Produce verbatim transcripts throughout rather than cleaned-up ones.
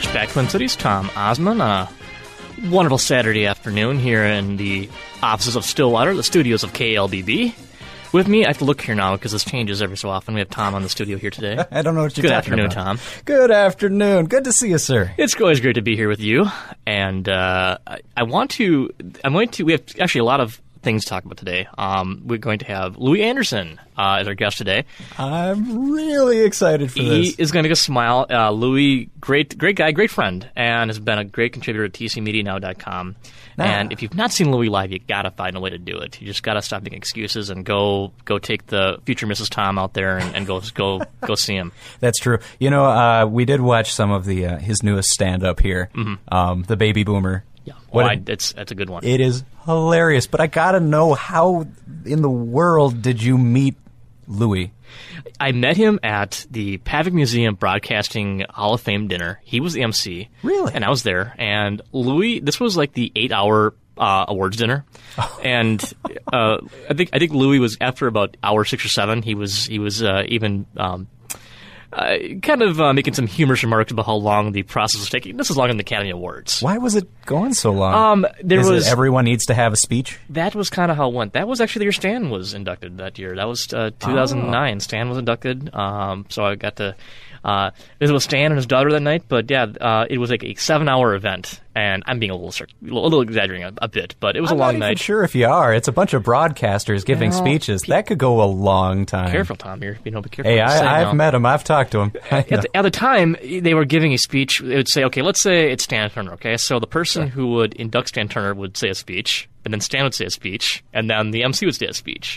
Flashback Twin Cities, Tom Osman. A wonderful Saturday afternoon here in the offices of Stillwater, the studios of K L B B. With me, I have to look here now because this changes every so often. We have Tom on the studio here today. I don't know what you're Good talking afternoon, about. Tom. Good afternoon. Good to see you, sir. It's always great to be here with you. And uh, I, I want to, I'm going to, we have actually a lot of things to talk about today. Um, we're going to have Louie Anderson uh, as our guest today. I'm really excited for he this. is going to make us smile. Uh, Louie, great, great guy, great friend, and has been a great contributor at T C Media Now dot com. Ah. And if you've not seen Louie live, you got to find a way to do it. You just got to stop making excuses and go go take the future Missus Tom out there and, and go go go see him. That's true. You know, uh, we did watch some of the uh, his newest stand-up here, mm-hmm. um, The Baby Boomer. Yeah, well, I, it's that's a good one. It is hilarious, but I got to know, how in the world did you meet Louie? I met him at the Pavic Museum Broadcasting Hall of Fame dinner. He was the M C. Really? And I was there. And Louie, this was like the eight-hour uh, awards dinner. Oh. And uh, I think I think Louie was, after about hour six or seven, he was he was uh, even um, uh, kind of uh, making some humorous remarks about how long the process was taking. This is longer than the Academy Awards. Why was it going so long? Um, there is was it everyone needs to have a speech? That was kind of how it went. That was actually the year Stan was inducted that year. That was uh, two thousand nine. Oh. Stan was inducted, um, so I got to uh, visit with Stan and his daughter that night. But yeah, uh, it was like a seven-hour event, and I'm being a little a little exaggerating a, a bit, but it was I'm a long not night. Even sure if you are. It's a bunch of broadcasters giving well, speeches. Pe- that could go a long time. Careful, Tom. You're, you know, be careful. Hey, I, I've now. met him. I've talked to him. At the, at the time, they were giving a speech. They would say, okay, let's say it's Stan Turner, okay? So the person who would induct Stan Turner would say a speech, and then Stan would say a speech, and then the M C would say a speech.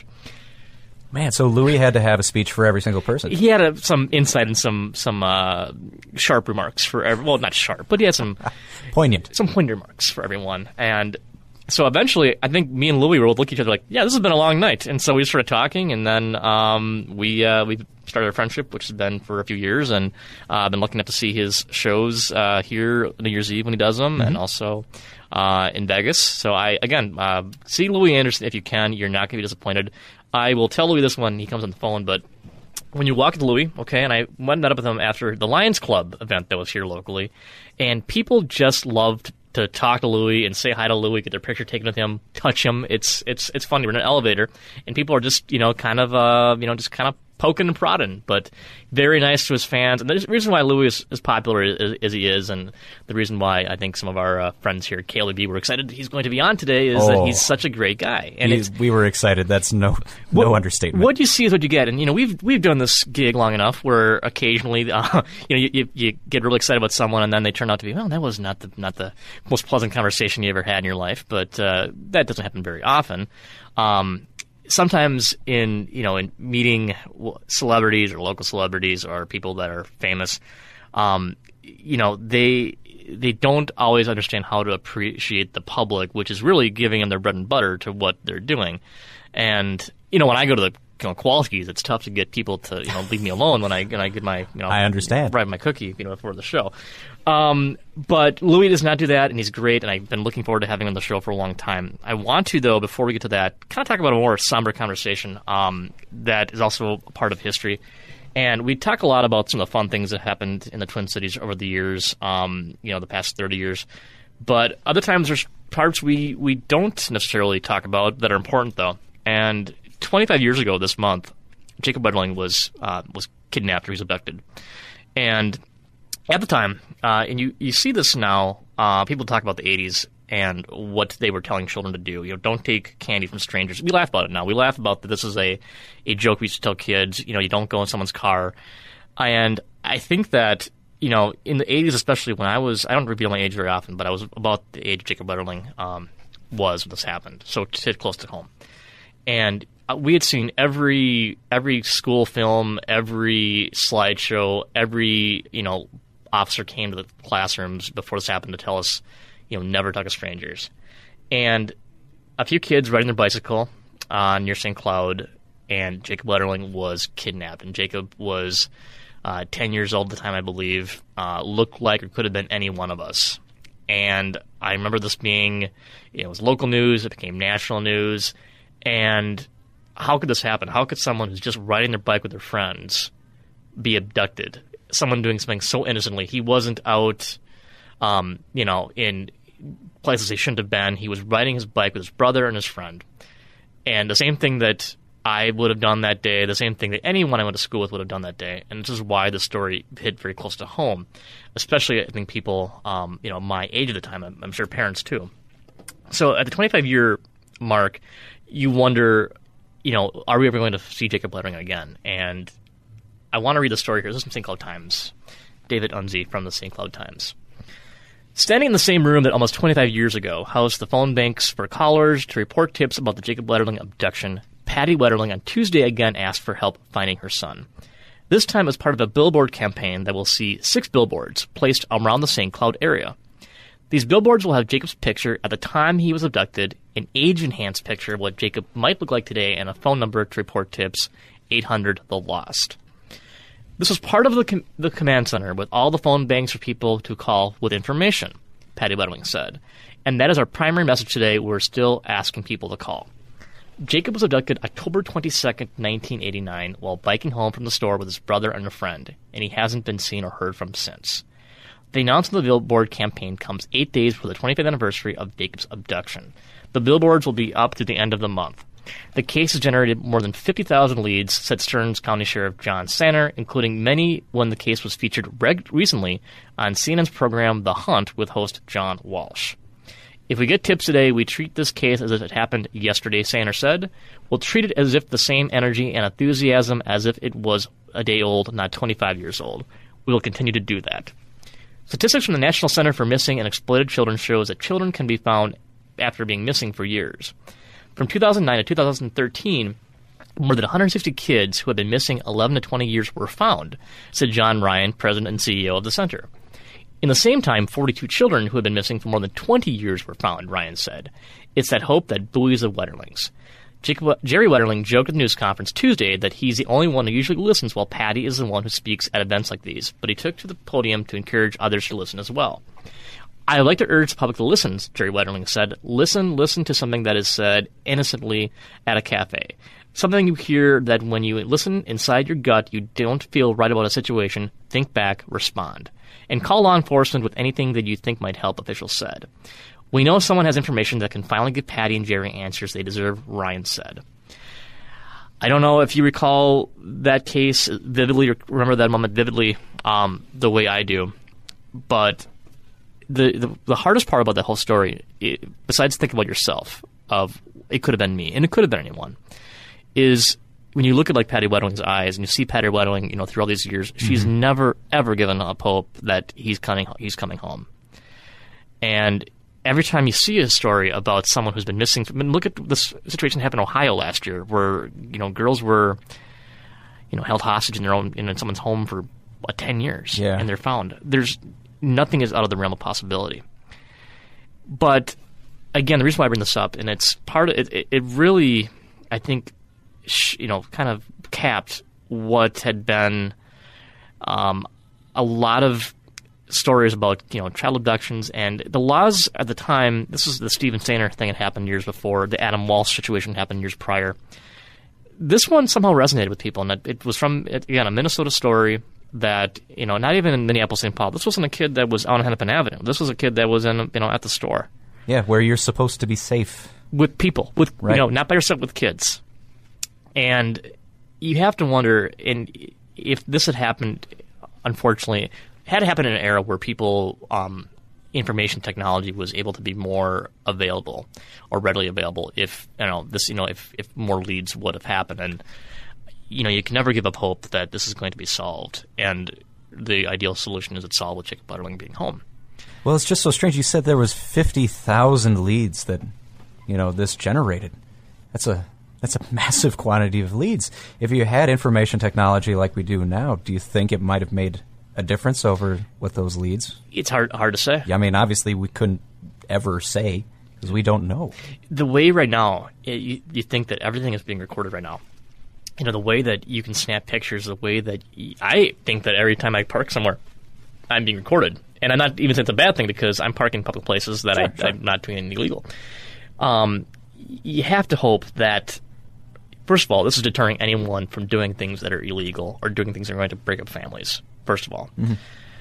Man, so Louie had to have a speech for every single person. He had a, some insight and some some uh, sharp remarks for every, well, not sharp, but he had some poignant, some poignant remarks for everyone. And so eventually, I think me and Louie were looking at each other like, yeah, this has been a long night. And so we started talking, and then um, we uh, we started our friendship, which has been for a few years, and I've uh, been looking up to see his shows uh, here New Year's Eve when he does them, mm-hmm. and also uh, in Vegas. So I again uh, see Louie Anderson if you can. You're not going to be disappointed. I will tell Louie this when he comes on the phone, but when you walk into Louie, okay, and I went and met up with him after the Lions Club event that was here locally, and people just loved to talk to Louie and say hi to Louie, get their picture taken with him, touch him. It's it's it's funny. We're in an elevator, and people are just, you know, kind of, uh, you know, just kind of poking and prodding, but very nice to his fans. And the reason why Louie is as popular as, as he is, and the reason why I think some of our uh, friends here at K L B were excited he's going to be on today is oh, that he's such a great guy. And it's, we were excited. That's no what, no understatement. What you see is what you get. And, you know, we've we've done this gig long enough where occasionally, uh, you know, you, you, you get really excited about someone, and then they turn out to be, well, that was not the not the most pleasant conversation you ever had in your life. But uh, that doesn't happen very often. Um, Sometimes in, you know, in meeting celebrities or local celebrities or people that are famous, um, you know, they they don't always understand how to appreciate the public, which is really giving them their bread and butter to what they're doing. And, you know, when I go to the you know, Kowalski's, it's tough to get people to, you know, leave me alone when I when I get my, you know, I understand. Grab my cookie, you know, before the show. Um, but Louie does not do that, and he's great, and I've been looking forward to having him on the show for a long time. I want to, though, before we get to that, kind of talk about a more somber conversation um, that is also a part of history. And we talk a lot about some of the fun things that happened in the Twin Cities over the years, um, you know, the past thirty years. But other times there's parts we, we don't necessarily talk about that are important, though. And twenty-five years ago this month, Jacob Wetterling was uh, was kidnapped or he was abducted. And at the time, uh, and you, you see this now, uh, people talk about the eighties and what they were telling children to do. You know, don't take candy from strangers. We laugh about it now. We laugh about that this is a, a joke we used to tell kids. You know, you don't go in someone's car. And I think that, you know, in the eighties, especially when I was, I don't reveal my age very often, but I was about the age Jacob Wetterling um, was when this happened. So to sit close to home. And we had seen every every school film, every slideshow, every, you know, officer came to the classrooms before this happened to tell us, you know, never talk to strangers. And a few kids riding their bicycle uh, near Saint Cloud, and Jacob Wetterling was kidnapped. And Jacob was uh, ten years old at the time, I believe, uh, looked like or could have been any one of us. And I remember this being, you know, it was local news, it became national news, and how could this happen? How could someone who's just riding their bike with their friends be abducted? Someone doing something so innocently. He wasn't out um, you know, in places he shouldn't have been. He was riding his bike with his brother and his friend. And the same thing that I would have done that day, the same thing that anyone I went to school with would have done that day. And this is why the story hit very close to home, especially I think people, um, you know, my age at the time. I'm, I'm sure parents too. So at the twenty-five year mark, you wonder, you know, are we ever going to see Jacob Lettering again? And I want to read the story here. This is from Saint Cloud Times. David Unzi from the Saint Cloud Times. Standing in the same room that almost twenty-five years ago housed the phone banks for callers to report tips about the Jacob Letterling abduction, Patty Wetterling on Tuesday again asked for help finding her son. This time as part of a billboard campaign that will see six billboards placed around the Saint Cloud area. These billboards will have Jacob's picture at the time he was abducted, an age-enhanced picture of what Jacob might look like today, and a phone number to report tips, eight hundred the lost. This was part of the com- the command center with all the phone banks for people to call with information, Patty Wetterling said. And that is our primary message today. We're still asking people to call. Jacob was abducted October twenty-second, nineteen eighty-nine, while biking home from the store with his brother and a friend, and he hasn't been seen or heard from since. The announcement of the billboard campaign comes eight days before the twenty-fifth anniversary of Jacob's abduction. The billboards will be up through the end of the month. The case has generated more than fifty thousand leads, said Stearns County Sheriff John Sanner, including many when the case was featured reg- recently on C N N's program The Hunt with host John Walsh. If we get tips today, we treat this case as if it happened yesterday, Sanner said. We'll treat it as if the same energy and enthusiasm as if it was a day old, not twenty-five years old. We will continue to do that. Statistics from the National Center for Missing and Exploited Children shows that children can be found after being missing for years. From two thousand nine to two thousand thirteen, more than one hundred sixty kids who had been missing eleven to twenty years were found, said John Ryan, president and C E O of the center. In the same time, forty-two children who had been missing for more than twenty years were found, Ryan said. It's that hope that buoys the Wetterlings. Jacob, Jerry Wetterling joked at the news conference Tuesday that he's the only one who usually listens while Patty is the one who speaks at events like these, but he took to the podium to encourage others to listen as well. I would like to urge the public to listen, Jerry Wetterling said. Listen, listen to something that is said innocently at a cafe. Something you hear that when you listen inside your gut, you don't feel right about a situation. Think back, respond. And call law enforcement with anything that you think might help, officials said. We know someone has information that can finally give Patty and Jerry answers they deserve, Ryan said. I don't know if you recall that case vividly or remember that moment vividly um, the way I do, but the, the the hardest part about that whole story, it, besides thinking about yourself, of it could have been me, and it could have been anyone, is when you look at like Patty Wetterling's eyes and you see Patty Wetterling, you know, through all these years, mm-hmm. she's never ever given up hope that he's coming he's coming home. And every time you see a story about someone who's been missing, I mean, look at this situation that happened in Ohio last year, where you know girls were, you know, held hostage in their own in someone's home for what, ten years, yeah. and they're found. There's nothing is out of the realm of possibility. But again, the reason why I bring this up, and it's part of it, it really, I think, sh- you know, kind of capped what had been um, a lot of stories about, you know, child abductions, and the laws at the time. This is the Stephen Sanner thing that happened years before. The Adam Walsh situation happened years prior. This one somehow resonated with people, and it, it was from, again, a Minnesota story that, you know, not even in Minneapolis, Saint Paul. This wasn't a kid that was on Hennepin Avenue. This was a kid that was in, you know, at the store. Yeah, where you're supposed to be safe. With people, with right. you know, not by yourself, with kids. And you have to wonder, and if this had happened, unfortunately, had to happen in an era where people, um, information technology was able to be more available or readily available. If you know this, you know, if if more leads would have happened, and you know, you can never give up hope that this is going to be solved. And the ideal solution is it's solved with Jacob Letterling being home. Well, it's just so strange. You said there was fifty thousand leads that, you know, this generated. That's a that's a massive quantity of leads. If you had information technology like we do now, do you think it might have made a difference over with those leads? It's hard hard to say. Yeah, I mean, obviously we couldn't ever say because we don't know. The way right now, it, you, you think that everything is being recorded right now. You know, the way that you can snap pictures, the way that y- I think that every time I park somewhere, I'm being recorded. And I'm not even saying it's a bad thing because I'm parking in public places that sure, I, sure. I'm not doing anything illegal. Um, you have to hope that, first of all, this is deterring anyone from doing things that are illegal or doing things that are going to break up families, first of all. Mm-hmm.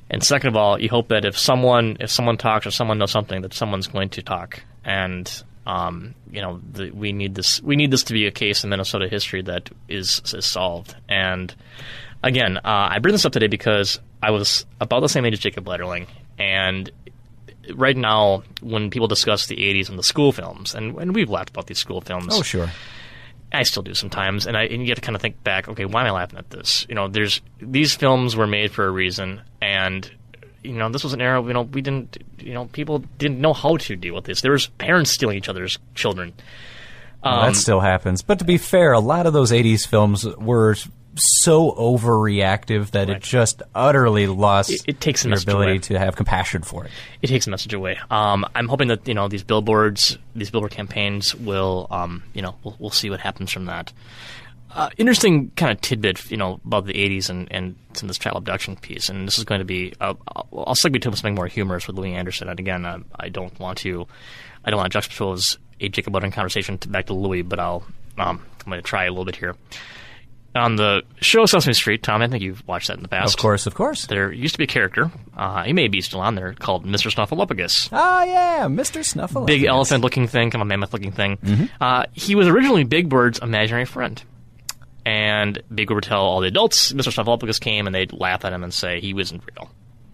And second of all, you hope that if someone if someone talks or someone knows something, that someone's going to talk. And um, you know, the, we need this. We need this to be a case in Minnesota history that is, is solved. And again, uh, I bring this up today because I was about the same age as Jacob Letterling, and right now, when people discuss the eighties and the school films, and, and we've laughed about these school films. Oh, sure. I still do sometimes, and I and you have to kind of think back. Okay, why am I laughing at this? You know, there's these films were made for a reason, and you know, this was an era. You know, we didn't. You know, people didn't know how to deal with this. There was parents stealing each other's children. Um, well, that still happens. But to be fair, a lot of those eighties films were so overreactive that right. it just utterly lost it, it takes your message ability away. to have compassion for it. It takes a message away. Um, I'm hoping that you know these billboards, these billboard campaigns will, um, you know, we'll, we'll see what happens from that. Uh, interesting kind of tidbit, you know, about the eighties and and in this child abduction piece, and this is going to be. Uh, I'll, I'll segue to something more humorous with Louis Anderson. And again, uh, I don't want to, I don't want to juxtapose a Jacob Letterling conversation to, back to Louis, but I'll, um, I'm going to try a little bit here. On the show Sesame Street, Tom, I think you've watched that in the past. Of course, of course. There used to be a character, uh, he may be still on there, called Mister Snuffleupagus. Ah, yeah, Mister Snuffleupagus. Big elephant-looking thing, kind of a mammoth-looking thing. Mm-hmm. Uh, he was originally Big Bird's imaginary friend. And Big Bird would tell all the adults Mister Snuffleupagus came, and they'd laugh at him and say he wasn't real.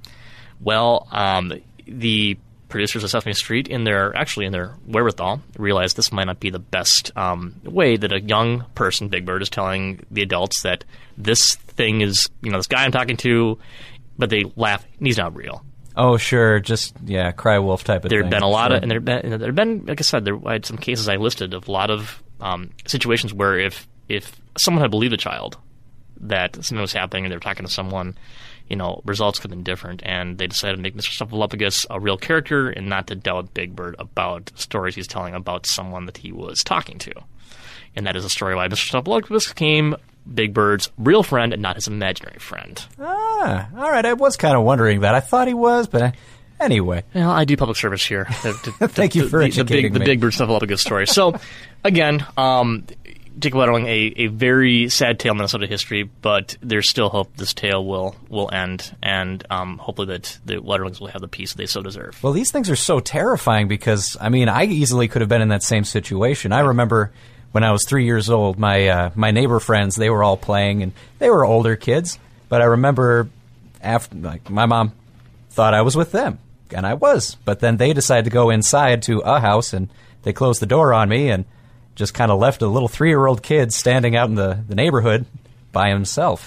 Well, um, the producers of Sesame Street, in their actually in their wherewithal, realized this might not be the best um, way that a young person, Big Bird, is telling the adults that this thing is, you know, this guy I'm talking to, but they laugh, and he's not real. Oh, sure, just, yeah, cry wolf type of there thing. There have been a lot sure. of, and there have been, there have been, like I said, there I had some cases I listed of a lot of um, situations where if, if someone had believed a child that something was happening and they were talking to someone, you know, results could have been different, and they decided to make Mister Snuffleupagus a real character and not to doubt Big Bird about stories he's telling about someone that he was talking to. And that is a story why Mister Snuffleupagus became Big Bird's real friend and not his imaginary friend. Ah, all right. I was kind of wondering that. I thought he was, but I, anyway. Well, I do public service here. The, the, Thank the, you for the, educating the big, me. The Big Bird Snuffleupagus story. So, again, um... Jacob Letterling, a, a very sad tale in Minnesota history, but there's still hope this tale will will end, and um, hopefully that the Letterlings will have the peace they so deserve. Well, these things are so terrifying because, I mean, I easily could have been in that same situation. I remember when I was three years old, my uh, my neighbor friends, they were all playing, and they were older kids, but I remember after, like, my mom thought I was with them, and I was, but then they decided to go inside to a house, and they closed the door on me, and just kind of left a little three-year-old kid standing out in the, the neighborhood by himself.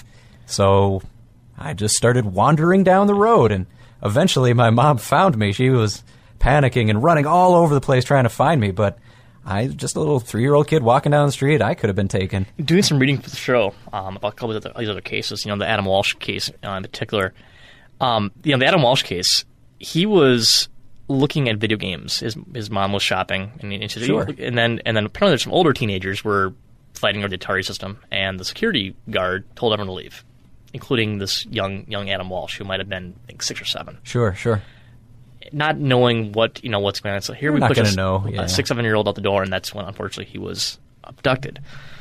So I just started wandering down the road, and eventually my mom found me. She was panicking and running all over the place trying to find me, but I just a little three-year-old kid walking down the street. I could have been taken. Doing some reading for the show um, about a couple of the, these other cases, you know, the Adam Walsh case uh, in particular. Um, you know, the Adam Walsh case, he was looking at video games. His his mom was shopping, and, and, she, sure. and then and then apparently there's some older teenagers were fighting over the Atari system, and the security guard told everyone to leave, including this young young Adam Walsh, who might have been I think six or seven. Sure, sure. Not knowing what you know what's going on, so here You're we not push gonna a, know, yeah. a six seven year old out the door, and that's when unfortunately he was abducted.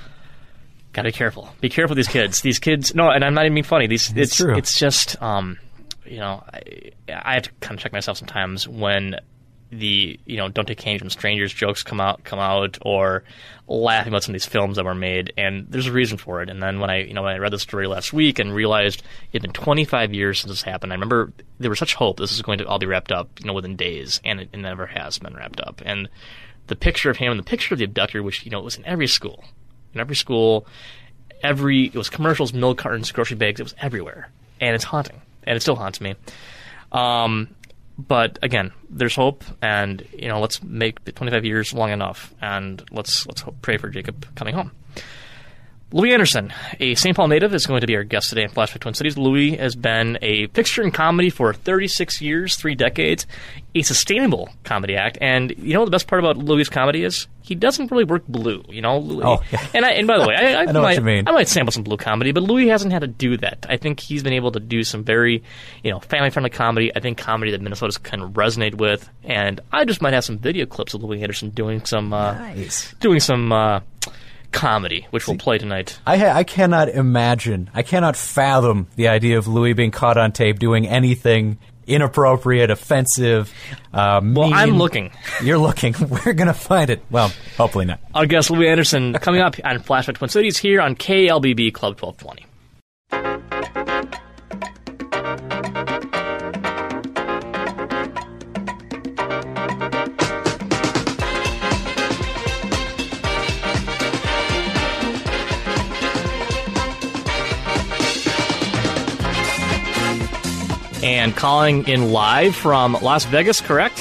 Got to be careful. Be careful with these kids. These kids. No, and I'm not even being funny. These. It's It's true. It's just. Um, you know, I, I have to kind of check myself sometimes when the you know don't take candy from strangers jokes come out come out or laughing about some of these films that were made, and there's a reason for it. And then when I you know when I read the story last week and realized it had been twenty-five years since this happened, I remember there was such hope this is going to all be wrapped up you know within days, and it, it never has been wrapped up. And the picture of him and the picture of the abductor, which you know was in every school, in every school, every it was commercials, milk cartons, grocery bags, it was everywhere, and it's haunting. And it still haunts me. Um, but again, there's hope, and you know, let's make the twenty-five years long enough, and let's let's hope, pray for Jacob coming home. Louis Anderson, a Saint Paul native, is going to be our guest today in Flashback Twin Cities. Louis has been a fixture in comedy for thirty-six years, three decades, a sustainable comedy act. And you know what the best part about Louis' comedy is? He doesn't really work blue, you know? Oh, yeah. And, I, and by the way, I, I, I know might, what you mean. I might sample some blue comedy, but Louis hasn't had to do that. I think he's been able to do some very, you know, family-friendly comedy. I think comedy that Minnesotans can resonate with. And I just might have some video clips of Louis Anderson doing some, uh, Nice. doing some, uh, comedy, which we'll play tonight. I ha- I cannot imagine, I cannot fathom the idea of Louis being caught on tape doing anything inappropriate, offensive, uh, mean. Well, I'm looking. You're looking. We're going to find it. Well, hopefully not. Our guest, Louis Anderson, coming up on Flashback Twin Cities here on K L B B Club twelve twenty. And calling in live from Las Vegas, correct?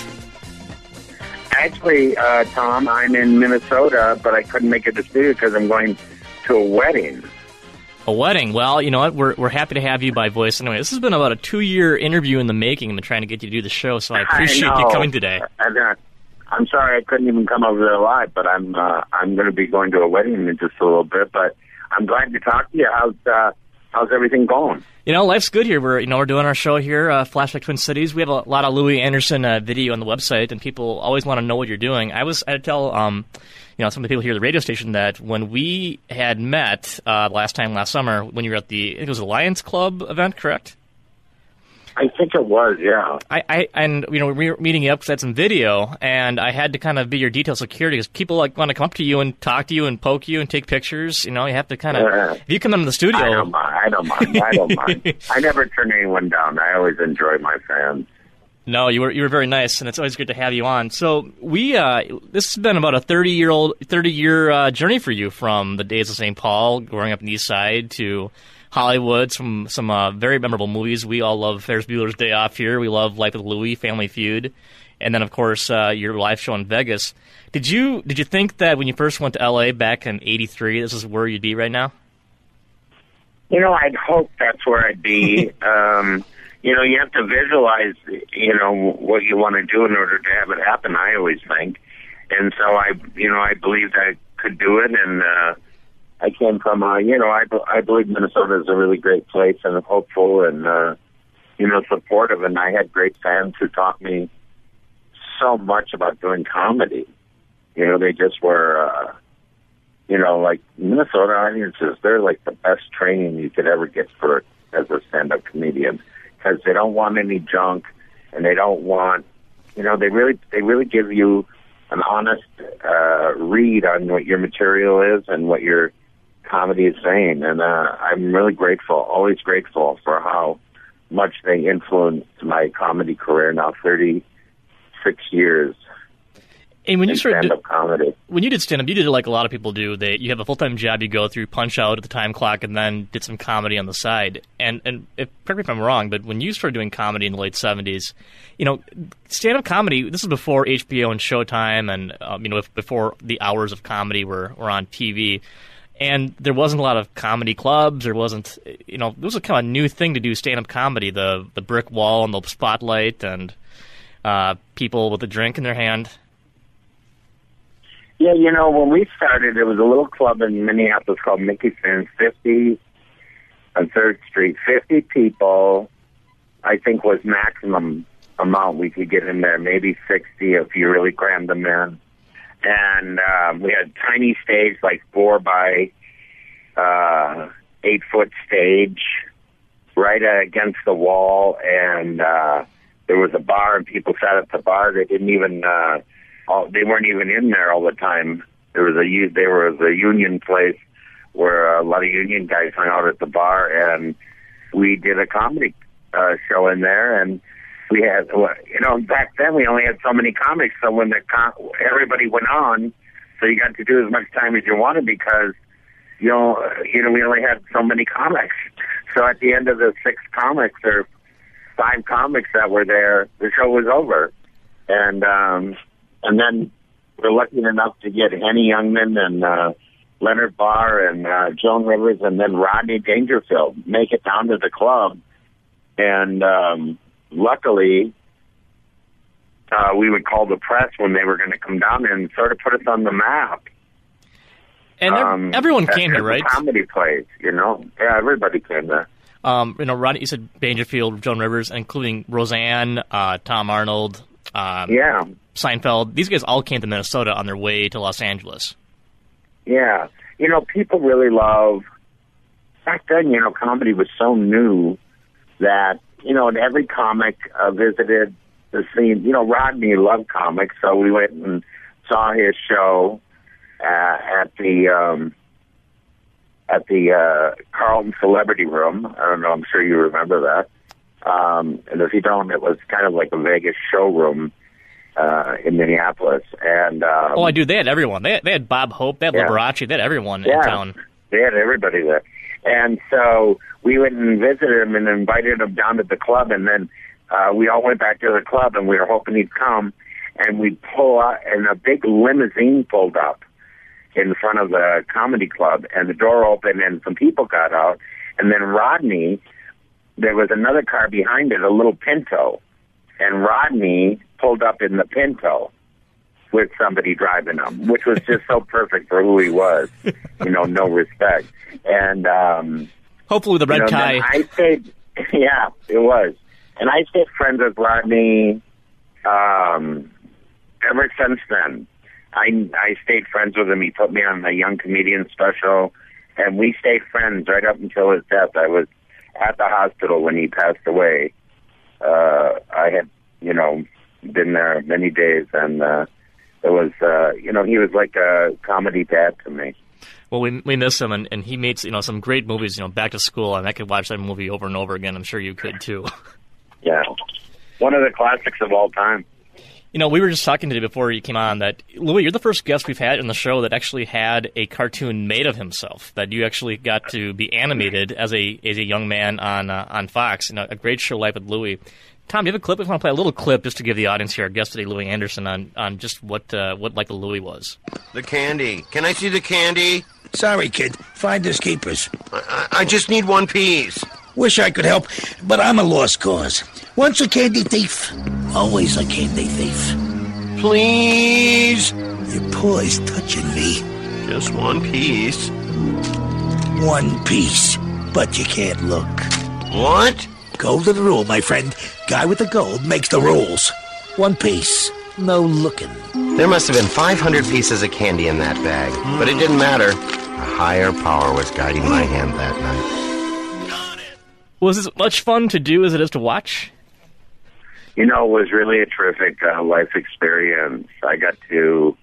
Actually, uh, Tom, I'm in Minnesota, but I couldn't make it to studio because I'm going to a wedding. A wedding? Well, you know what? We're we're happy to have you by voice. Anyway, this has been about a two-year interview in the making. I've been trying to get you to do the show, so I appreciate I you coming today. I'm, not, I'm sorry I couldn't even come over there live, but I'm uh, I'm going to be going to a wedding in just a little bit. But I'm glad to talk to you. How's uh, how's everything going? You know, life's good here. We're, you know, we're doing our show here, uh, Flashback Twin Cities. We have a lot of Louis Anderson uh, video on the website, and people always want to know what you're doing. I was, I tell, um, you know, some of the people here at the radio station that when we had met uh, last time, last summer, when you were at the, I think it was the Lions Club event, correct? I think it was, yeah. I, I and you know we were meeting you up because I had some video, and I had to kind of be your detail security because people like want to come up to you and talk to you and poke you and take pictures. You know, you have to kind of Yeah. if you come into the studio. I don't mind. I don't mind. I don't mind. I never turn anyone down. I always enjoy my fans. No, you were you were very nice, and it's always good to have you on. So we uh, this has been about a thirty year old thirty year uh, journey for you from the days of Saint Paul, growing up in the East Side, to Hollywood, some some uh, very memorable movies. We all love Ferris Bueller's Day Off here. We love Life with Louis, Family Feud, and then of course uh, your live show in Vegas. Did you did you think that when you first went to L A back in eighty-three, this is where you'd be right now? You know, I'd hope that's where I'd be. um, you know, you have to visualize, you know, what you want to do in order to have it happen, I always think. And so I, you know, I believed I could do it, and uh, I came from, uh, you know, I, I believe Minnesota is a really great place and hopeful and, uh, you know, supportive. And I had great fans who taught me so much about doing comedy. You know, they just were, uh, you know, like Minnesota audiences, they're like the best training you could ever get for as a stand-up comedian because they don't want any junk and they don't want, you know, they really, they really give you an honest uh, read on what your material is and what your comedy is saying. And uh, I'm really grateful, always grateful for how much they influenced my comedy career now, thirty-six years. And when you started stand-up comedy. When you did stand-up, you did it like a lot of people do. They you have a full-time job you go through, punch out at the time clock, and then did some comedy on the side. And and if, correct me if I'm wrong, but when you started doing comedy in the late seventies, you know, stand-up comedy. This is before H B O and Showtime, and um, you know, before the hours of comedy were were on T V. And there wasn't a lot of comedy clubs. There wasn't, you know, it was a kind of new thing to do stand-up comedy. The the brick wall and the spotlight and uh, people with a drink in their hand. Yeah, you know, when we started, there was a little club in Minneapolis called Mickey Finn's, fifty on third Street. fifty people, I think, was maximum amount we could get in there, maybe sixty if you really crammed them in. And um, we had tiny stage, like four by uh, eight foot stage, right against the wall. And uh, there was a bar, and people sat at the bar. They didn't even, uh, all, they weren't even in there all the time. There was a there was a union place where a lot of union guys hung out at the bar, and we did a comedy uh, show in there. And we had, you know, back then we only had so many comics, so when the com- everybody went on, so you got to do as much time as you wanted because, you know, you know, we only had so many comics. So at the end of the six comics or five comics that were there, the show was over. And um, and then we're lucky enough to get Henny Youngman and uh, Leonard Barr and uh, Joan Rivers and then Rodney Dangerfield make it down to the club. And um luckily, uh, we would call the press when they were going to come down and sort of put us on the map. And um, everyone came here, right? Comedy plays, you know. Yeah, everybody came there. Um, you know, Rodney, you said Dangerfield, Joan Rivers, including Roseanne, uh, Tom Arnold, um, yeah, Seinfeld. These guys all came to Minnesota on their way to Los Angeles. Yeah. you know, people really love, back then, you know, comedy was so new that, you know, and every comic uh, visited the scene. You know, Rodney loved comics, so we went and saw his show uh, at the um, at the uh, Carlton Celebrity Room. I don't know, I'm sure you remember that. Um, and if you don't, it was kind of like a Vegas showroom uh, in Minneapolis. And um, oh, I do. They had everyone. They had, they had Bob Hope. They had yeah. Liberace. They had everyone yeah, in town. They had everybody there. And so we went and visited him and invited him down to the club. And then uh, we all went back to the club, and we were hoping he'd come. And we'd pull out, and a big limousine pulled up in front of the comedy club, and the door opened, and some people got out. And then Rodney, there was another car behind it, a little Pinto. And Rodney pulled up in the Pinto with somebody driving him, which was just so perfect for who he was. You know, no respect. And um, hopefully with the red you know, tie. I stayed, yeah, it was. And I stayed friends with Rodney um, ever since then. I, I stayed friends with him. He put me on the Young Comedian special, and we stayed friends right up until his death. I was at the hospital when he passed away. Uh, I had, you know, been there many days, and uh, it was, uh, you know, he was like a comedy dad to me. Well, we we miss him, and, and he made, you know, some great movies, you know, Back to School, and I could watch that movie over and over again. I'm sure you could, too. Yeah. One of the classics of all time. You know, we were just talking today before you came on that, Louis, you're the first guest we've had in the show that actually had a cartoon made of himself, that you actually got to be animated as a as a young man on uh, on Fox. You know, a great show, Life with Louis. Tom, do you have a clip? We want to play a little clip just to give the audience here, our guest today, Louis Anderson, on, on just what uh, what Like the Louis was. The candy. Can I see the candy? Sorry, kid. Finders keepers. I, I just need one piece. Wish I could help, but I'm a lost cause. Once a candy thief, always a candy thief. Please? Your paw is touching me. Just one piece. One piece, but you can't look. What? Golden rule, my friend. Guy with the gold makes the rules. One piece, no looking. There must have been five hundred pieces of candy in that bag, but it didn't matter. A higher power was guiding my hand that night. Was this much fun to do as it is to watch? You know, it was really a terrific uh, life experience. I got to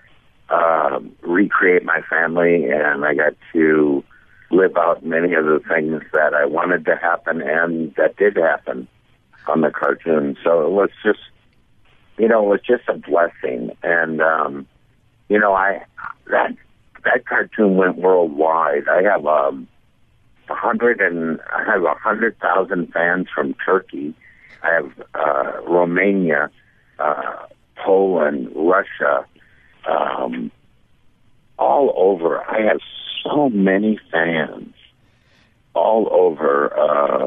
uh, recreate my family, and I got to live out many of the things that I wanted to happen and that did happen on the cartoon. So it was just, you know, it was just a blessing. And, um, you know, I that that cartoon went worldwide. I have um, a hundred and I have a hundred thousand fans from Turkey. I have uh, Romania, uh, Poland, Russia, um, all over. I have so many fans all over uh,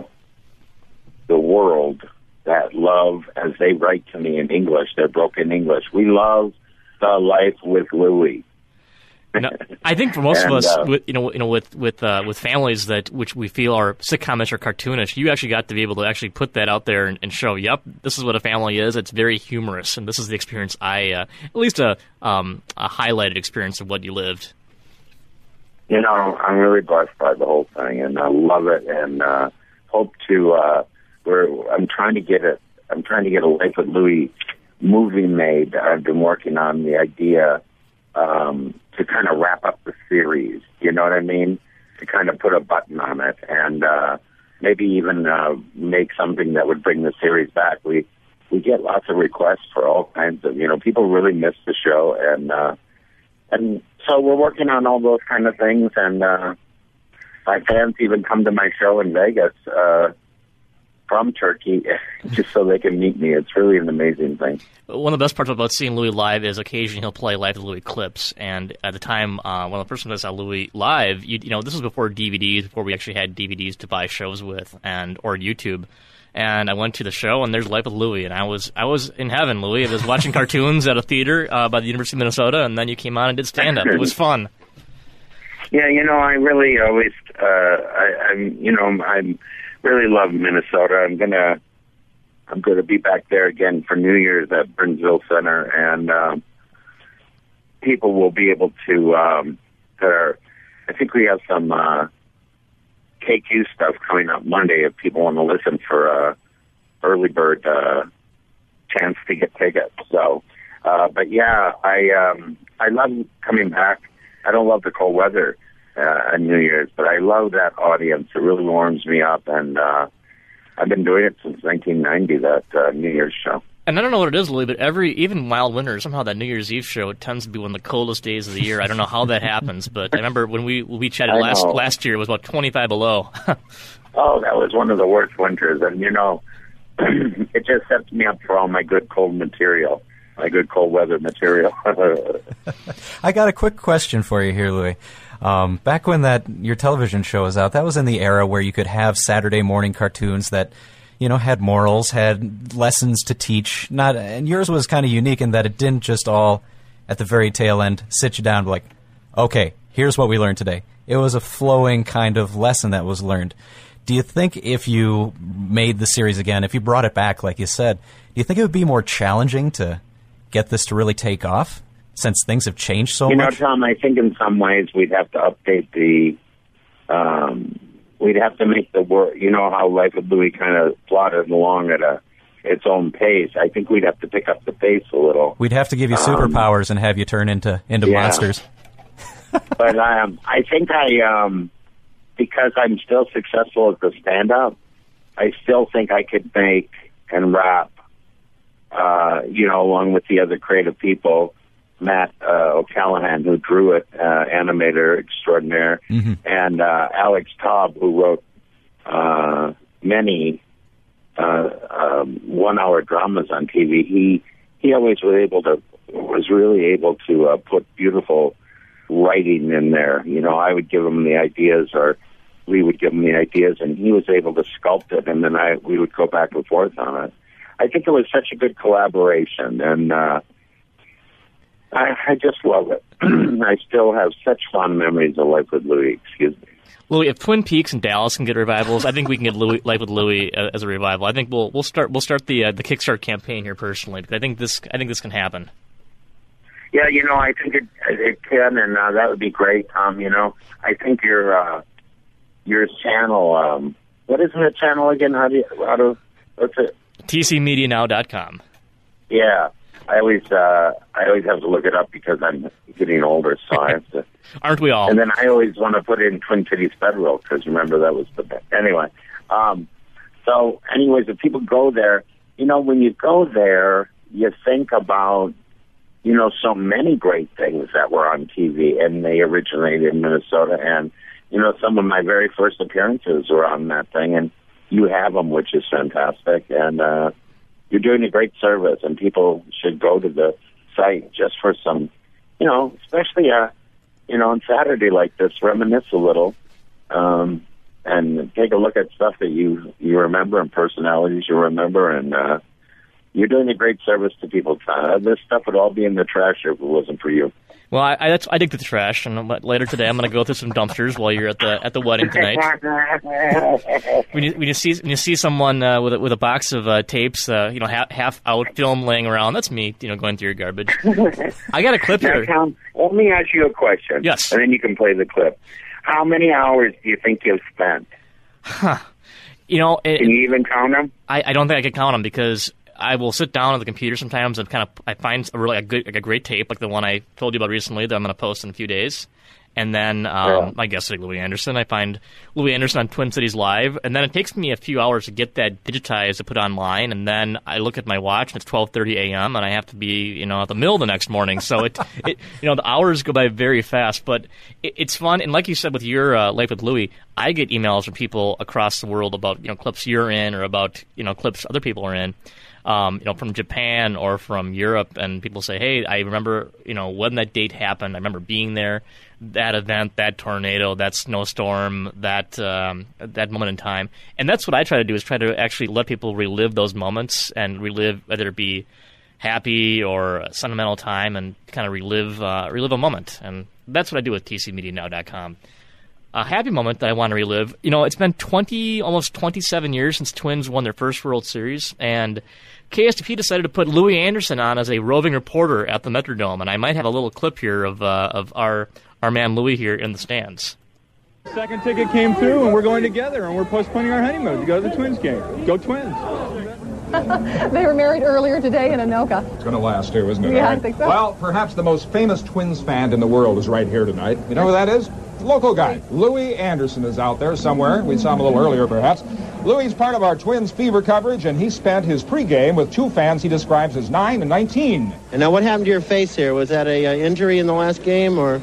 the world that love, as they write to me in English, they're broken English. We love the Life with Louis. No, I think for most and, of us, uh, with, you know, you know, with with uh, with families that which we feel are sitcomish or cartoonish, you actually got to be able to actually put that out there and, and show, yep, this is what a family is. It's very humorous, and this is the experience I, uh, at least a um, a highlighted experience of what you lived. You know, I'm really blessed by the whole thing, and I love it, and uh, hope to. Uh, we're. I'm trying to get it. I'm trying to get a Life with Louis movie made. I've been working on the idea. Um, to kind of wrap up the series, you know what I mean? To kind of put a button on it and uh, maybe even uh, make something that would bring the series back. We we get lots of requests for all kinds of, you know, people really miss the show, and uh, and so we're working on all those kind of things. And uh, my fans even come to my show in Vegas uh, from Turkey just so they can meet me. It's really an amazing thing. One of the best parts about seeing Louis live is occasionally he'll play Life with Louis clips. And at the time, uh, when the first time I saw Louis live, you, you know, this was before D V Ds, before we actually had D V Ds to buy shows with, and or YouTube. And I went to the show, and there's Life with Louis, and I was I was in heaven, Louis. I was watching cartoons at a theater uh, by the University of Minnesota, and then you came on and did stand up. It was fun. Yeah, you know, I really always, uh, I, I'm, you know, I'm really love Minnesota. I'm gonna. I'm going to be back there again for New Year's at Burnsville Center, and um, people will be able to um, that are I think we have some uh, K Q stuff coming up Monday if people want to listen for a uh, early bird uh, chance to get tickets. So, uh, but yeah, I um, I love coming back. I don't love the cold weather uh, on New Year's, but I love that audience. It really warms me up, and uh, I've been doing it since nineteen ninety. That uh, New Year's show. And I don't know what it is, Louis, but every, even mild winter, somehow that New Year's Eve show tends to be one of the coldest days of the year. I don't know how that happens, but I remember when we we chatted I last know. last year, it was about twenty-five below. Oh, that was one of the worst winters, and you know, it just sets me up for all my good cold material, my good cold weather material. I got a quick question for you here, Louis. Um, back when that your television show was out, that was in the era where you could have Saturday morning cartoons that, you know, had morals, had lessons to teach. Not, and yours was kind of unique in that it didn't just all, at the very tail end, sit you down and be like, okay, here's what we learned today. It was a flowing kind of lesson that was learned. Do you think if you made the series again, if you brought it back, like you said, do you think it would be more challenging to get this to really take off, since things have changed so you much? You know, Tom, I think in some ways we'd have to update the... Um, We'd have to make the work, you know how Life with Louie kind of plodded along at a its own pace. I think we'd have to pick up the pace a little. We'd have to give you superpowers um, and have you turn into, into yeah. monsters. But um, I think I, um, because I'm still successful at the stand-up, I still think I could make and rap, uh, you know, along with the other creative people, Matt uh, O'Callahan, who drew it, uh, animator extraordinaire, mm-hmm. and uh, Alex Taub, who wrote uh, many uh, um, one-hour dramas on T V. He he always was able to was really able to uh, put beautiful writing in there. You know, I would give him the ideas, or we would give him the ideas, and he was able to sculpt it, and then I we would go back and forth on it. I think it was such a good collaboration, and. Uh, I, I just love it. I still have such fond memories of Life with Louie. Excuse me. Louis, if Twin Peaks and Dallas can get revivals, I think we can get Louis, Life with Louie uh, as a revival. I think we'll we'll start we'll start the uh, the Kickstart campaign here personally, because I think this I think this can happen. Yeah, you know, I think it it can, and uh, that would be great, Tom. You know, I think your uh, your channel. Um, what is the channel again? How do you how do what's it? T C media now dot com. Yeah. I always, uh, I always have to look it up because I'm getting older, so I have to. Aren't we all? And then I always want to put in Twin Cities Federal because remember that was the best. Anyway, um, so anyways, if people go there, you know, when you go there, you think about, you know, so many great things that were on T V, and they originated in Minnesota. And you know, some of my very first appearances were on that thing, and you have them, which is fantastic. And uh, you're doing a great service, and people should go to the site just for some, you know, especially, uh, you know, on Saturday like this, reminisce a little, um, and take a look at stuff that you, you remember and personalities you remember, and uh, you're doing a great service to people. Uh, this stuff would all be in the trash if it wasn't for you. Well, I, I, that's, I dig the trash, and later today I'm going to go through some dumpsters while you're at the at the wedding tonight. when you when you see when you see someone uh, with a, with a box of uh, tapes, uh, you know, half, half out film laying around, that's me, you know, going through your garbage. I got a clip now, here. Tom, let me ask you a question. Yes, and then you can play the clip. How many hours do you think you've spent? Huh. You know, it, can you even count them? I, I don't think I can count them because I will sit down at the computer sometimes and kind of I find a really a good like a great tape like the one I told you about recently that I'm going to post in a few days, and then um, yeah. I guess like Louie Anderson. I find Louie Anderson on Twin Cities Live, and then it takes me a few hours to get that digitized to put online, and then I look at my watch and it's twelve thirty a.m. and I have to be you know at the mill the next morning. So it, it you know the hours go by very fast, but it, it's fun. And like you said with your uh, Life with Louie, I get emails from people across the world about you know clips you're in or about you know clips other people are in. Um, you know, from Japan or from Europe, and people say, hey, I remember, you know, when that date happened. I remember being there, that event, that tornado, that snowstorm, that um, that moment in time. And that's what I try to do is try to actually let people relive those moments and relive, whether it be happy or a sentimental time, and kind of relive uh, relive a moment. And that's what I do with T C media now dot com. A happy moment that I want to relive. You know, it's been twenty, almost twenty-seven years since Twins won their first World Series, and K S T P decided to put Louis Anderson on as a roving reporter at the Metrodome, and I might have a little clip here of uh, of our our man Louis here in the stands. Second ticket came through, and we're going together, and we're postponing our honeymoon to go to the Twins game. Go Twins! They were married earlier today in Anoka. It's going to last, too, isn't it? Yeah, right? I think so. Well, perhaps the most famous Twins fan in the world is right here tonight. You know who that is? Local guy. Louis Anderson is out there somewhere. We saw him a little earlier, perhaps. Louis is part of our Twins fever coverage, and he spent his pregame with two fans he describes as nine and nineteen. And now what happened to your face here? Was that a uh, injury in the last game, or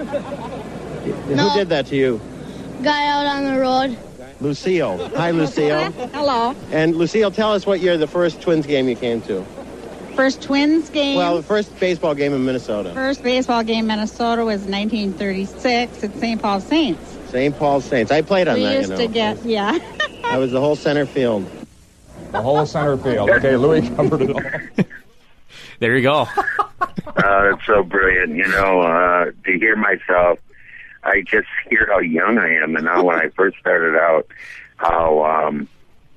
No. who did that to you? Guy out on the road. Lucille. Hi, Lucille. Hello. And Lucille, tell us what year the first Twins game you came to. First Twins game. Well, the first baseball game in Minnesota. First baseball game in Minnesota was nineteen thirty-six at Saint Paul Saints. Saint Paul Saints. I played on we that, used you know. to get, yeah. I was the whole center field. The whole center field. Okay, Louis covered it all. There you go. uh, that's so brilliant. You know, uh, to hear myself, I just hear how young I am, and now when I first started out, how, um,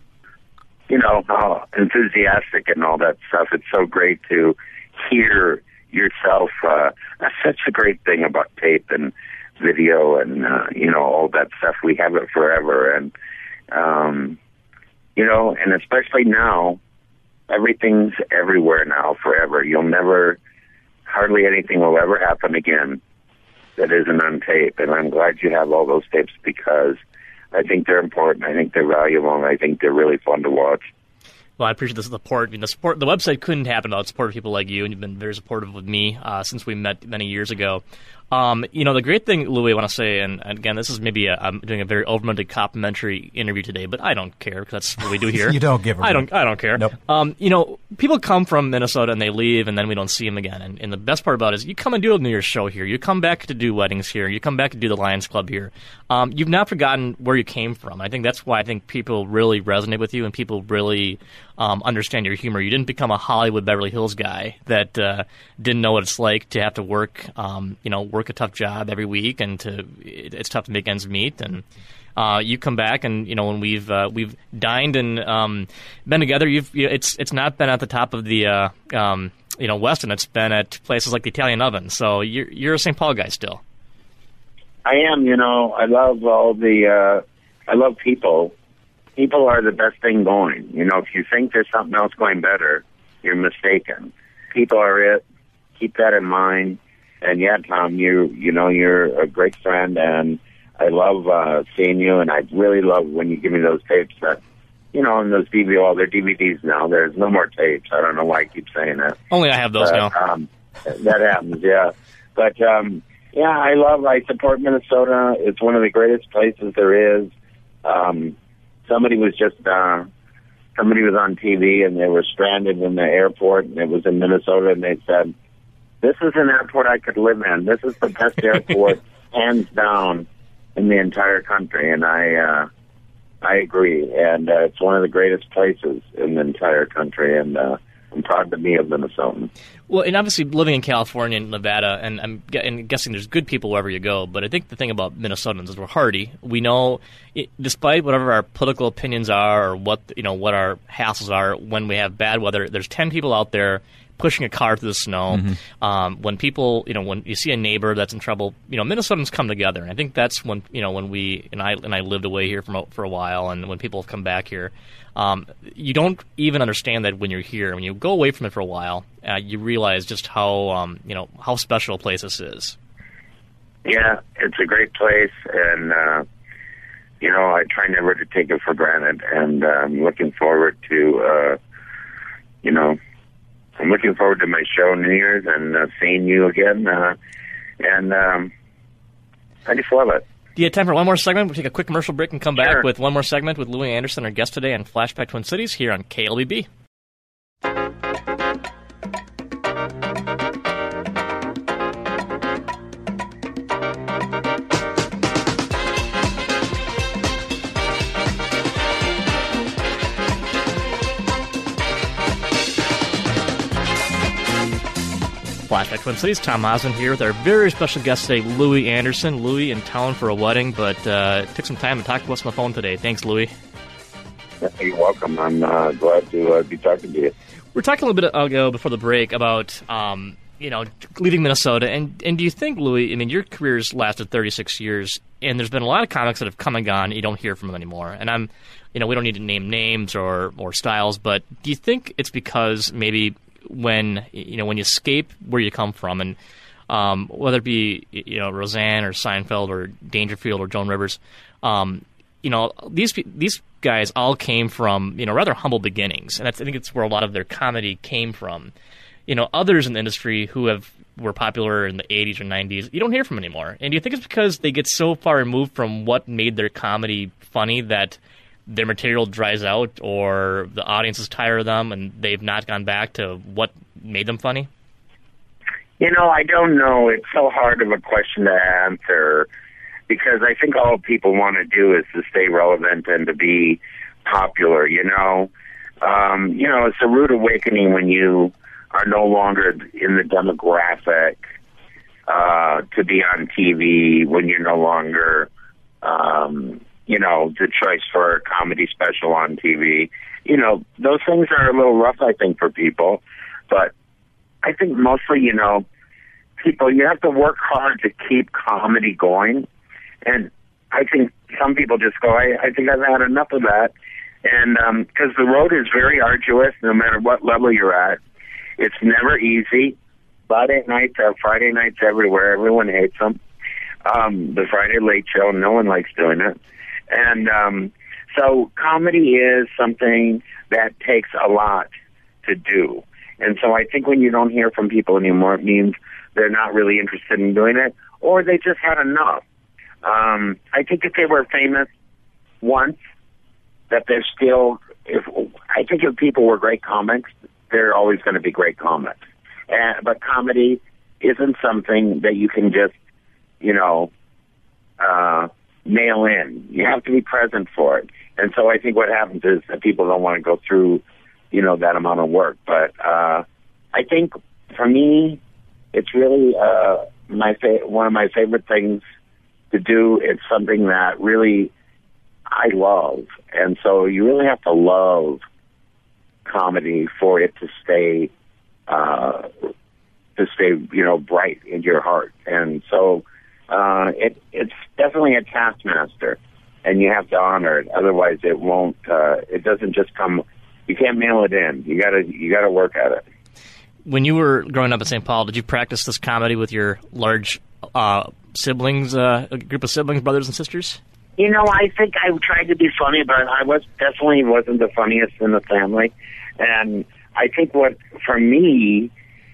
you know, how enthusiastic and all that stuff. It's so great to hear yourself. Uh, that's such a great thing about tape and video and, uh, you know, all that stuff. We have it forever. And, um, you know, and especially now, everything's everywhere now forever. You'll never, hardly anything will ever happen again that isn't on tape. And I'm glad you have all those tapes because I think they're important. I think they're valuable, and I think they're really fun to watch. Well, I appreciate the support. I mean, the support, the website couldn't happen without support of people like you, and you've been very supportive with me uh, since we met many years ago. Um, you know, the great thing, Louis, I want to say, and, and again, this is maybe a, I'm doing a very overmunded complimentary interview today, but I don't care because that's what we do here. You don't give a I don't. I don't care. Nope. Um, you know, people come from Minnesota and they leave, and then we don't see them again. And, and the best part about it is, you come and do a New Year's show here. You come back to do weddings here. You come back to do the Lions Club here. Um, you've not forgotten where you came from. I think that's why I think people really resonate with you, and people really um, understand your humor. You didn't become a Hollywood Beverly Hills guy that uh, didn't know what it's like to have to work, um, you know, work a tough job every week, and to it, it's tough to make ends meet. And uh, you come back, and you know, when we've uh, we've dined and um, been together, you've you, it's it's not been at the top of the uh, um, you know Weston. It's been at places like the Italian Oven. So you're you're a Saint Paul guy still. I am, you know, I love all the, uh, I love people. People are the best thing going. You know, if you think there's something else going better, you're mistaken. People are it. Keep that in mind. And yeah, Tom, you, you know, you're a great friend, and I love, uh, seeing you, and I really love when you give me those tapes that, you know, and those D V D, all they're D V Ds now. There's no more tapes. I don't know why I keep saying that. Only I have those but, now. Um, that happens, yeah. But, um, yeah, I love, I support Minnesota. It's one of the greatest places there is. Um, somebody was just, uh, somebody was on T V and they were stranded in the airport, and it was in Minnesota, and they said, this is an airport I could live in. This is the best airport, hands down, in the entire country. And I, uh, I agree. And, uh, it's one of the greatest places in the entire country. And, uh, I'm proud to be a Minnesotan. Well, and obviously living in California and Nevada, and I'm gu- and guessing there's good people wherever you go, but I think the thing about Minnesotans is we're hardy. We know, it, despite whatever our political opinions are or what you know what our hassles are, when we have bad weather, there's ten people out there pushing a car through the snow. Mm-hmm. Um, when people, you know, when you see a neighbor that's in trouble, you know, Minnesotans come together. And I think that's when, you know, when we, and I and I lived away here for, for a while, and when people have come back here, um, you don't even understand that when you're here. When you go away from it for a while, uh, you realize just how, um, you know, how special a place this is. Yeah, it's a great place, and, uh, you know, I try never to take it for granted, and uh, I'm looking forward to, uh, you know, I'm looking forward to my show New Year's and uh, seeing you again, uh, and um, I just love it. Do you have time for one more segment? We'll take a quick commercial break and come Sure. back with one more segment with Louis Anderson, our guest today on Flashback Twin Cities here on K L B B. Flashback Twin Cities, Tom Osmond here with our very special guest today, Louis Anderson. Louis in town for a wedding, but uh, took some time to talk to us on the phone today. Thanks, Louis. You're welcome. I'm uh, glad to uh, be talking to you. We were talking a little bit ago before the break about, um, you know, leaving Minnesota. And, and do you think, Louis, I mean, your career's lasted thirty-six years, and there's been a lot of comics that have come and gone, and you don't hear from them anymore. And I'm, you know, we don't need to name names or, or styles, but do you think it's because maybe when, you know, when you escape where you come from, and um, whether it be, you know, Roseanne or Seinfeld or Dangerfield or Joan Rivers, um, you know, these these guys all came from, you know, rather humble beginnings, and that's, I think it's where a lot of their comedy came from. You know, others in the industry who have were popular in the eighties or nineties, you don't hear from anymore. And do you think it's because they get so far removed from what made their comedy funny that their material dries out, or the audience is tired of them and they've not gone back to what made them funny? You know, I don't know. It's so hard of a question to answer, because I think all people want to do is to stay relevant and to be popular, you know. Um, you know, it's a rude awakening when you are no longer in the demographic uh, to be on T V, when you're no longer, um, you know, the choice for a comedy special on T V. You know, those things are a little rough, I think, for people. But I think mostly, you know, people, you have to work hard to keep comedy going. And I think some people just go, I, I think I've had enough of that. And because um, the road is very arduous, no matter what level you're at. It's never easy. Friday nights are Friday nights everywhere. Everyone hates them. Um, the Friday Late Show, no one likes doing it. And um, so comedy is something that takes a lot to do. And so I think when you don't hear from people anymore, it means they're not really interested in doing it, or they just had enough. Um, I think if they were famous once, that they're still, if I think if people were great comics, they're always going to be great comics. And, but comedy isn't something that you can just, you know, uh, nail in. You have to be present for it. And so I think what happens is that people don't want to go through, you know, that amount of work. But uh, I think for me, it's really uh, my fa- one of my favorite things to do. It's something that really I love. And so you really have to love comedy for it to stay, uh, to stay, you know, bright in your heart. And so uh, it, it's definitely a taskmaster, and you have to honor it. Otherwise, it won't. Uh, it doesn't just come. You can't mail it in. You gotta, you gotta work at it. When you were growing up in Saint Paul, did you practice this comedy with your large uh, siblings, uh, a group of siblings, brothers and sisters? You know, I think I tried to be funny, but I was definitely wasn't the funniest in the family. And I think what, for me,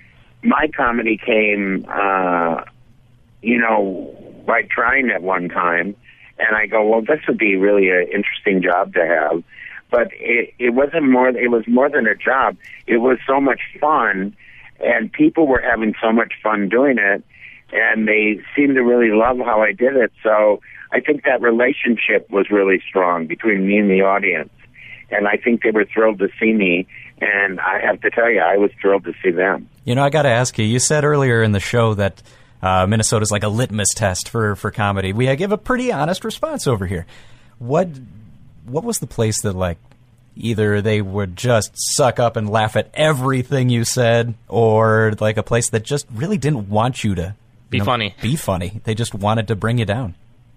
my comedy came, uh, you know, by trying at one time. And I go, well, this would be really an interesting job to have. But it, it wasn't more, it was more than a job. It was so much fun, and people were having so much fun doing it, and they seemed to really love how I did it. So I think that relationship was really strong between me and the audience. And I think they were thrilled to see me, and I have to tell you, I was thrilled to see them. You know, I got to ask you, you said earlier in the show that uh, Minnesota's like a litmus test for, for comedy. We give a pretty honest response over here. What what was the place that, like, either they would just suck up and laugh at everything you said, or like a place that just really didn't want you to be you know, funny? Be funny. They just wanted to bring you down.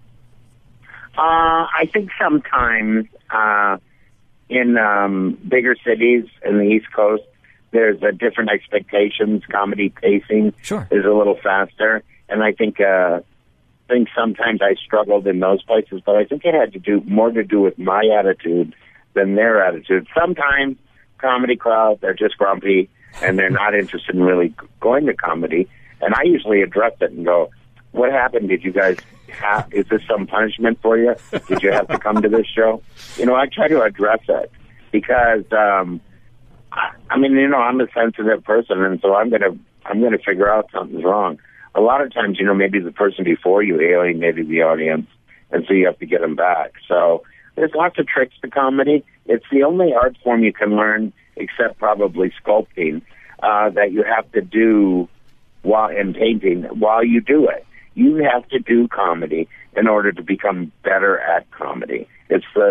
Uh, I think sometimes uh, in um, bigger cities in the East Coast, there's a different expectations. Comedy pacing sure. is a little faster, and I think uh, I think sometimes I struggled in those places. But I think it had to do more to do with my attitude than their attitude. Sometimes comedy crowds, they're just grumpy and they're not interested in really going to comedy. And I usually address it and go, "What happened? Did you guys have? Is this some punishment for you? Did you have to come to this show?" You know, I try to address it because. Um, I mean, you know, I'm a sensitive person, and so I'm gonna I'm gonna figure out something's wrong. A lot of times, you know, maybe the person before you alienated the audience, and so you have to get them back. So there's lots of tricks to comedy. It's the only art form you can learn, except probably sculpting, uh, that you have to do while in painting while you do it. You have to do comedy in order to become better at comedy. It's the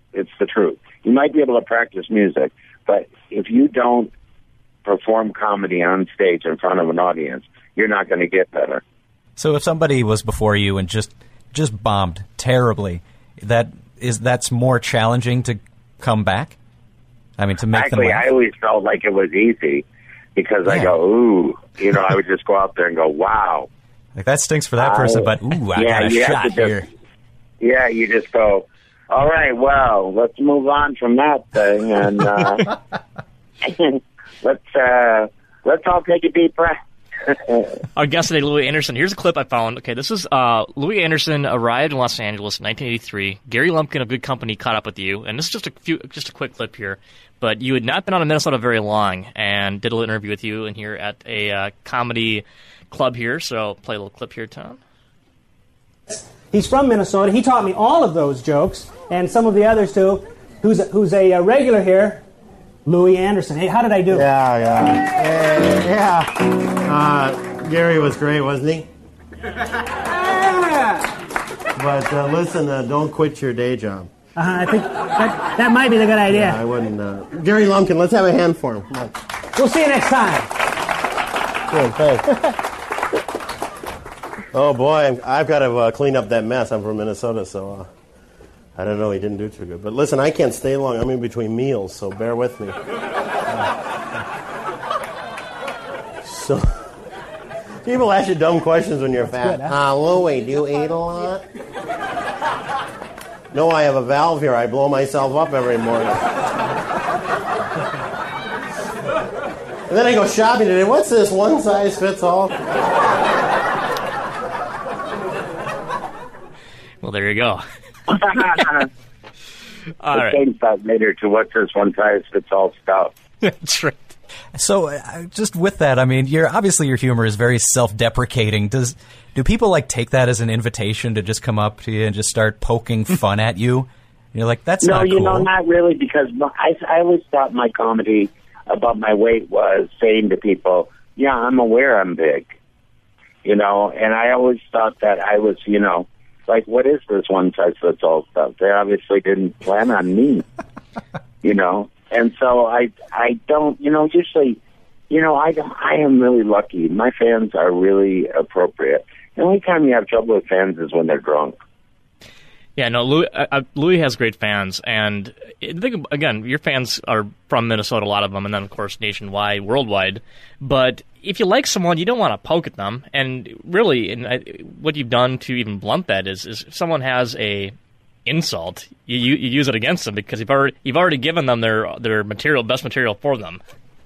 It's the truth. You might be able to practice music, but if you don't perform comedy on stage in front of an audience, you're not going to get better. So if somebody was before you and just just bombed terribly, that is that's more challenging to come back? I mean, to make Actually, them laugh? I always felt like it was easy because yeah. I go, ooh, you know, I would just go out there and go, wow. Like, that stinks for that person, uh, but ooh, I yeah, got a shot just, here. Yeah, you just go, all right, well, let's move on from that thing, and uh, let's uh, let's all take a deep breath. Our guest today, Louie Anderson. Here's a clip I found. Okay, this is uh, Louie Anderson arrived in Los Angeles in nineteen eighty-three. Gary Lumpkin of Good Company caught up with you, and this is just a few, just a quick clip here. But you had not been out of Minnesota very long, and did a little interview with you in here at a uh, comedy club here. So play a little clip here, Tom. He's from Minnesota. He taught me all of those jokes, and some of the others too. Who's a, who's a, a regular here? Louie Anderson. Hey, how did I do? Yeah, yeah. Hey, yeah. Uh, Gary was great, wasn't he? But uh, listen, uh, don't quit your day job. Uh-huh, I think that, that might be the good idea. Yeah, I wouldn't. Uh... Gary Lumpkin, let's have a hand for him. Come on. We'll see you next time. Good, thanks. Oh, boy, I've got to uh, clean up that mess. I'm from Minnesota, so... Uh... I don't know, he didn't do too good. But listen, I can't stay long. I'm in between meals, so bear with me. Uh, so, people ask you dumb questions when you're fat. Ah, uh, Louie, do you eat a lot? No, I have a valve here. I blow myself up every morning. And then I go shopping today. What's this? One size fits all? Well, there you go. All the right. Same thought later to what's this one size fits all stuff. That's right. So, uh, just with that, I mean, you're obviously your humor is very self-deprecating. Does do people like take that as an invitation to just come up to you and just start poking fun at you? And you're like, that's no, not cool. No, you know, not really, because I, I always thought my comedy about my weight was saying to people, "Yeah, I'm aware I'm big," you know, and I always thought that I was, you know. Like, what is this one size fits all stuff? They obviously didn't plan on me, you know. And so I, I don't, you know. Usually, you know, I, I am really lucky. My fans are really appropriate. The only time you have trouble with fans is when they're drunk. Yeah, no, Louie, uh, Louie has great fans, and think again, your fans are from Minnesota, a lot of them, and then of course nationwide, worldwide. But if you like someone, you don't want to poke at them. And really, and I, what you've done to even blunt that is, is if someone has a insult, you, you, you use it against them because you've already you've already given them their their material, best material for them.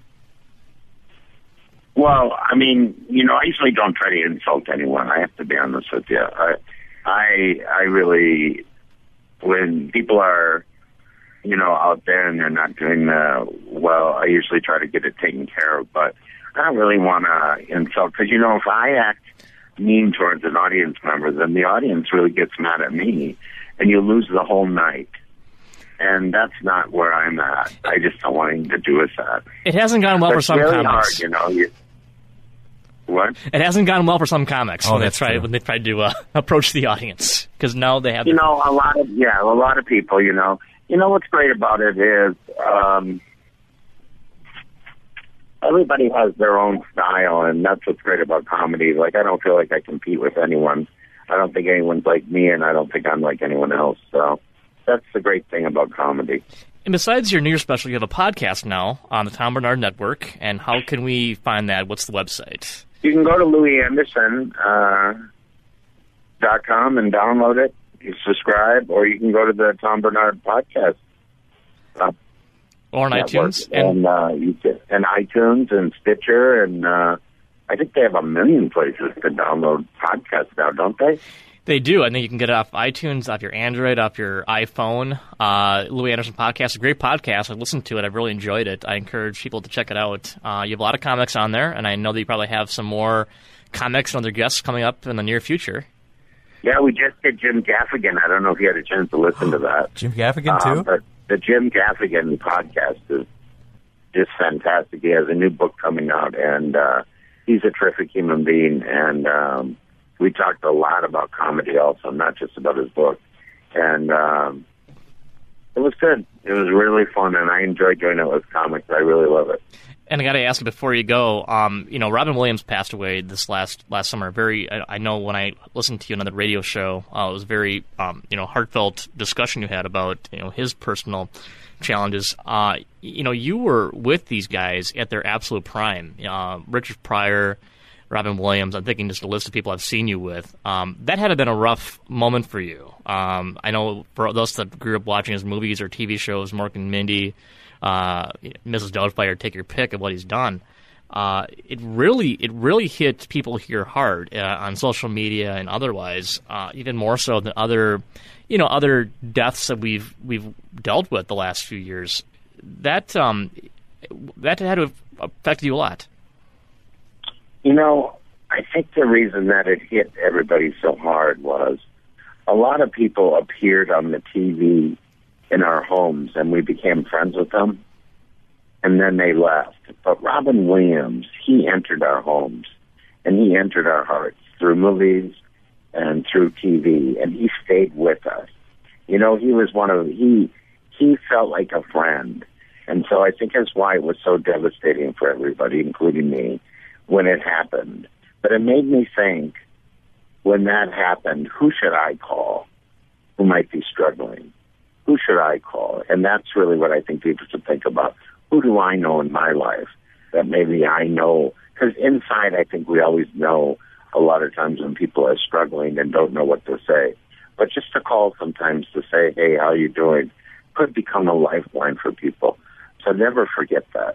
Well, I mean, you know, I usually don't try to insult anyone. I have to be honest with you. I, I, I really, when people are, you know, out there and they're not doing uh, well, I usually try to get it taken care of. But I don't really want to insult because, you know, if I act mean towards an audience member, then the audience really gets mad at me, and you lose the whole night. And that's not where I'm at. I just don't want anything to do with that. It hasn't gone well That's for some really comics. Hard, you know. You, what? It hasn't gone well for some comics oh, when, they that's try, true. when they try to uh, approach the audience because now they have. You know, a lot of yeah, a lot of people. You know, you know what's great about it is um, everybody has their own style, and that's what's great about comedy. Like, I don't feel like I compete with anyone. I don't think anyone's like me, and I don't think I'm like anyone else. So that's the great thing about comedy. And besides your New Year's special, you have a podcast now on the Tom Bernard Network. And how can we find that? What's the website? You can go to louie anderson dot com and download it. You subscribe, or you can go to the Tom Bernard podcast. Uh, or on network. iTunes. And, and, uh, you can, and iTunes and Stitcher. And uh, I think they have a million places to download podcasts now, don't they? They do. I think you can get it off iTunes, off your Android, off your iPhone. Uh, Louie Anderson Podcast is a great podcast. I've listened to it. I've really enjoyed it. I encourage people to check it out. Uh, you have a lot of comics on there, and I know that you probably have some more comics and other guests coming up in the near future. Yeah, we just did Jim Gaffigan. I don't know if you had a chance to listen to that. Jim Gaffigan, too? Um, but the Jim Gaffigan podcast is just fantastic. He has a new book coming out, and uh, he's a terrific human being, and um, we talked a lot about comedy also, not just about his book. And um, It was good. It was really fun, and I enjoyed doing it with comics. I really love it. And I got to ask you before you go, um, you know, Robin Williams passed away this last last summer. Very, I, I know when I listened to you on the radio show, uh, it was very, um, you know, heartfelt discussion you had about, you know, his personal challenges. Uh, you know, you were with these guys at their absolute prime. Uh, Richard Pryor, Robin Williams. I'm thinking just a list of people I've seen you with. Um, that had been a rough moment for you. Um, I know for those that grew up watching his movies or T V shows, Mork and Mindy, uh, Missus Doubtfire, take your pick of what he's done. Uh, it really, it really hit people here hard uh, on social media and otherwise, uh, even more so than other, you know, other deaths that we've we've dealt with the last few years. That um, that had to have affected you a lot. You know, I think the reason that it hit everybody so hard was a lot of people appeared on the T V in our homes, and we became friends with them, and then they left. But Robin Williams, he entered our homes, and he entered our hearts through movies and through T V, and he stayed with us. You know, he was one of, he, he felt like a friend, and so I think that's why it was so devastating for everybody, including me, when it happened. But it made me think, when that happened, who should I call who might be struggling? Who should I call? And that's really what I think people should think about. Who do I know in my life that maybe I know? Because inside, I think we always know a lot of times when people are struggling and don't know what to say. But just to call sometimes to say, hey, how you doing, could become a lifeline for people. So never forget that.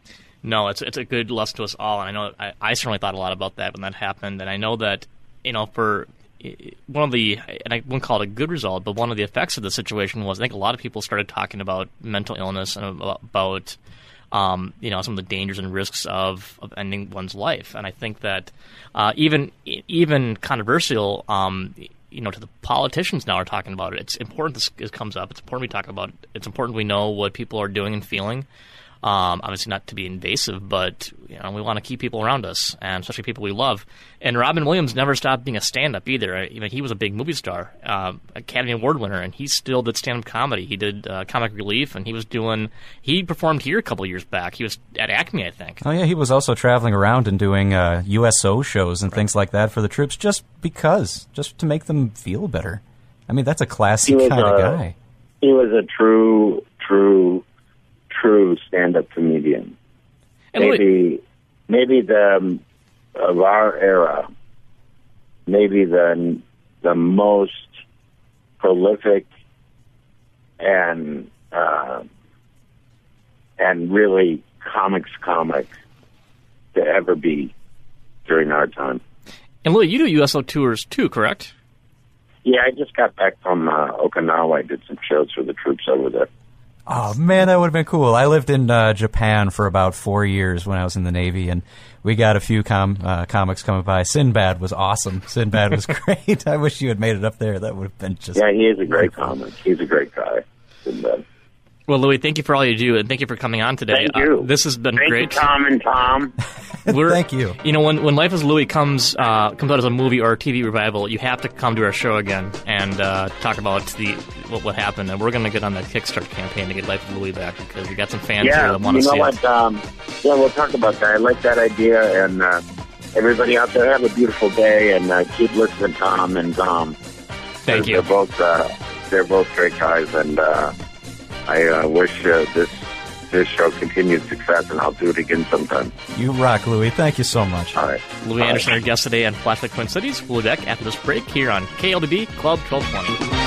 No, it's it's a good lesson to us all, and I know I, I certainly thought a lot about that when that happened, and I know that, you know, for one of the, and I wouldn't call it a good result, but one of the effects of the situation was I think a lot of people started talking about mental illness and about, um, you know, some of the dangers and risks of, of ending one's life, and I think that uh, even even controversial, um, you know, to the politicians now are talking about it. It's important this, this comes up. It's important we talk about it. It's important we know what people are doing and feeling. Um, obviously not to be invasive, but you know, we want to keep people around us, and especially people we love. And Robin Williams never stopped being a stand-up either. I mean, he was a big movie star, uh, Academy Award winner, and he still did stand-up comedy. He did uh, comic relief, and he was doing. He performed here a couple of years back. He was at Acme, I think. Oh yeah, he was also traveling around and doing uh, U S O shows and right. things like that for the troops, just because, just to make them feel better. I mean, that's a classy kind a, of guy. He was a true, true. true stand-up comedian. And maybe, wait. maybe the um, of our era, maybe the the most prolific and uh, and really comics comic to ever be during our time. And Louis, you do U S O tours too, correct? Yeah, I just got back from uh, Okinawa. I did some shows for the troops over there. Oh, man, that would have been cool. I lived in uh, Japan for about four years when I was in the Navy, and we got a few com- uh, comics coming by. Sinbad was awesome. Sinbad was great. I wish you had made it up there. That would have been just... Yeah, he is a great comic. He's a great guy, Sinbad. Well, Louis, thank you for all you do, and thank you for coming on today. Thank you. Uh, this has been thank great. You, Tom and Tom. We're, thank you. You know, when, when Life is Louis comes uh, comes out as a movie or a T V revival, you have to come to our show again and uh, talk about the what, what happened. And we're going to get on that Kickstarter campaign to get Life of Louis back because we got some fans yeah, here that want to see what, it. Um, yeah, we'll talk about that. I like that idea. And uh, everybody out there, have a beautiful day and uh, keep listening to Tom and Tom. Thank they're, you. They're both, uh, they're both great guys, and uh, I uh, wish uh, this this show continued success, and I'll do it again sometime. You rock, Louis. Thank you so much. All right. Louis All Anderson, right. our guest today on Flashback Twin Cities. We'll be back after this break here on K L D B Club twelve twenty.